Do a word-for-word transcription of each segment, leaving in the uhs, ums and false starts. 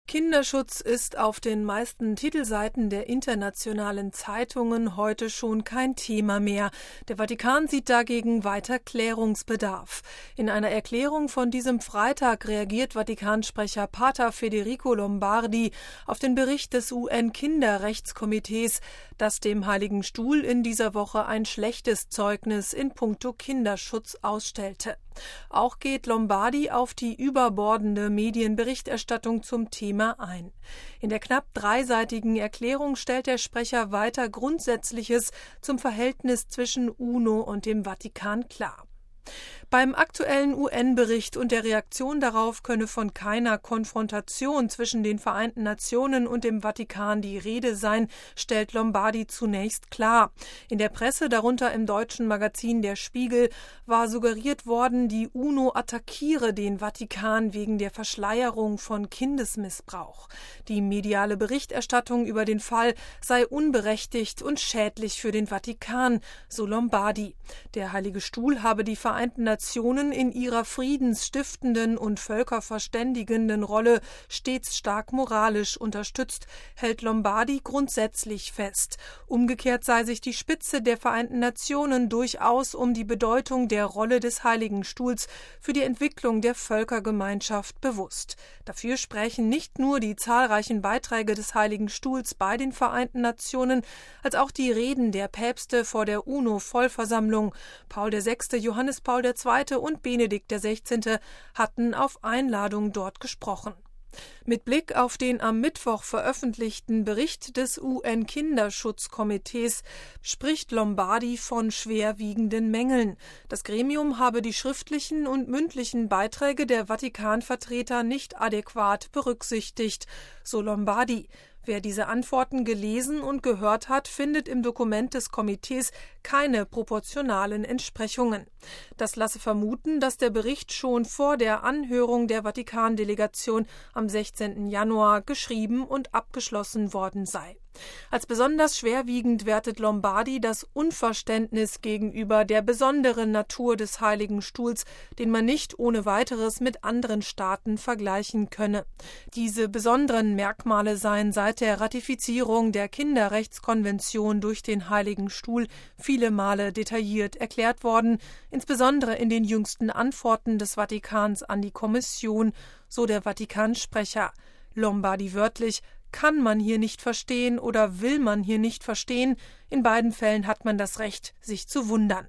Kinderschutz ist auf den meisten Titelseiten der internationalen Zeitungen heute schon kein Thema mehr. Der Vatikan sieht dagegen weiter Klärungsbedarf. In einer Erklärung von diesem Freitag reagiert Vatikansprecher Pater Federico Lombardi auf den Bericht des U N-Kinderrechtskomitees, das dem Heiligen Stuhl in dieser Woche ein schlechtes Zeugnis in puncto Kinderschutz ausstellte. Auch geht Lombardi auf die überbordende Medienberichterstattung zum Thema ein. In der knapp dreiseitigen Erklärung stellt der Sprecher weiter Grundsätzliches zum Verhältnis zwischen UNO und dem Vatikan klar. Beim aktuellen U N-Bericht und der Reaktion darauf könne von keiner Konfrontation zwischen den Vereinten Nationen und dem Vatikan die Rede sein, stellt Lombardi zunächst klar. In der Presse, darunter im deutschen Magazin Der Spiegel, war suggeriert worden, die UNO attackiere den Vatikan wegen der Verschleierung von Kindesmissbrauch. Die mediale Berichterstattung über den Fall sei unberechtigt und schädlich für den Vatikan, so Lombardi. Der Heilige Stuhl habe die Vereinten Nationen in ihrer friedensstiftenden und völkerverständigenden Rolle stets stark moralisch unterstützt, hält Lombardi grundsätzlich fest. Umgekehrt sei sich die Spitze der Vereinten Nationen durchaus um die Bedeutung der Rolle des Heiligen Stuhls für die Entwicklung der Völkergemeinschaft bewusst. Dafür sprechen nicht nur die zahlreichen Beiträge des Heiligen Stuhls bei den Vereinten Nationen, als auch die Reden der Päpste vor der UNO-Vollversammlung. Paul der Sechste, Johannes Paul der Zweite und Benedikt der Sechzehnte hatten auf Einladung dort gesprochen. Mit Blick auf den am Mittwoch veröffentlichten Bericht des U N-Kinderschutzkomitees spricht Lombardi von schwerwiegenden Mängeln. Das Gremium habe die schriftlichen und mündlichen Beiträge der Vatikanvertreter nicht adäquat berücksichtigt, so Lombardi. Wer diese Antworten gelesen und gehört hat, findet im Dokument des Komitees keine proportionalen Entsprechungen. Das lasse vermuten, dass der Bericht schon vor der Anhörung der Vatikan-Delegation am sechzehnten Januar geschrieben und abgeschlossen worden sei. Als besonders schwerwiegend wertet Lombardi das Unverständnis gegenüber der besonderen Natur des Heiligen Stuhls, den man nicht ohne weiteres mit anderen Staaten vergleichen könne. Diese besonderen Merkmale seien seit der Ratifizierung der Kinderrechtskonvention durch den Heiligen Stuhl viele Male detailliert erklärt worden, insbesondere in den jüngsten Antworten des Vatikans an die Kommission, so der Vatikansprecher. Lombardi wörtlich: Kann man hier nicht verstehen oder will man hier nicht verstehen? In beiden Fällen hat man das Recht, sich zu wundern.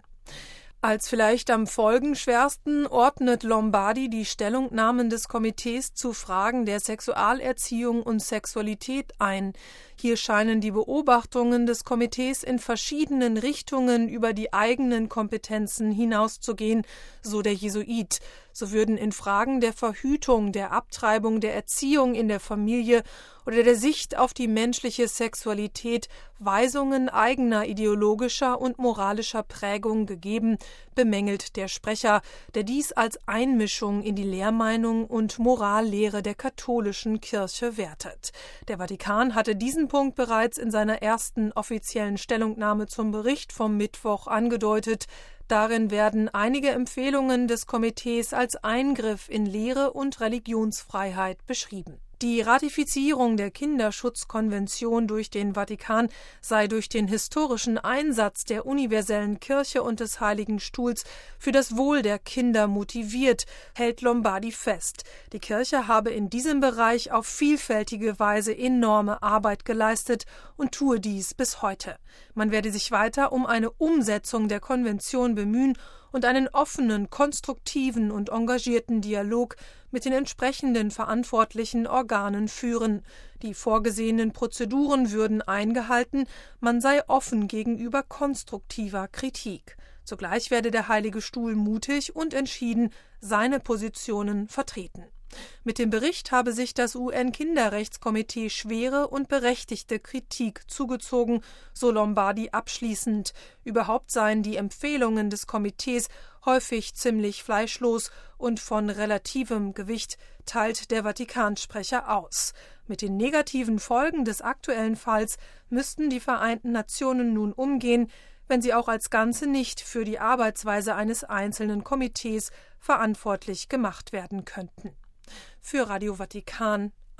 Als vielleicht am folgenschwersten ordnet Lombardi die Stellungnahmen des Komitees zu Fragen der Sexualerziehung und Sexualität ein. Hier scheinen die Beobachtungen des Komitees in verschiedenen Richtungen über die eigenen Kompetenzen hinauszugehen, so der Jesuit. So würden in Fragen der Verhütung, der Abtreibung, der Erziehung in der Familie oder der Sicht auf die menschliche Sexualität Weisungen eigener ideologischer und moralischer Prägung gegeben, bemängelt der Sprecher, der dies als Einmischung in die Lehrmeinung und Morallehre der katholischen Kirche wertet. Der Vatikan hatte diesen Punkt bereits in seiner ersten offiziellen Stellungnahme zum Bericht vom Mittwoch angedeutet. Darin werden einige Empfehlungen des Komitees als Eingriff in Lehre und Religionsfreiheit beschrieben. Die Ratifizierung der Kinderschutzkonvention durch den Vatikan sei durch den historischen Einsatz der universellen Kirche und des Heiligen Stuhls für das Wohl der Kinder motiviert, hält Lombardi fest. Die Kirche habe in diesem Bereich auf vielfältige Weise enorme Arbeit geleistet und tue dies bis heute. Man werde sich weiter um eine Umsetzung der Konvention bemühen und einen offenen, konstruktiven und engagierten Dialog mit den entsprechenden verantwortlichen Organen führen. Die vorgesehenen Prozeduren würden eingehalten, man sei offen gegenüber konstruktiver Kritik. Zugleich werde der Heilige Stuhl mutig und entschieden seine Positionen vertreten. Mit dem Bericht habe sich das U N-Kinderrechtskomitee schwere und berechtigte Kritik zugezogen, so Lombardi abschließend. Überhaupt seien die Empfehlungen des Komitees häufig ziemlich fleischlos und von relativem Gewicht, teilt der Vatikansprecher aus. Mit den negativen Folgen des aktuellen Falls müssten die Vereinten Nationen nun umgehen, wenn sie auch als Ganze nicht für die Arbeitsweise eines einzelnen Komitees verantwortlich gemacht werden könnten. Für Radio Vatikan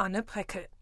Anne Preckel.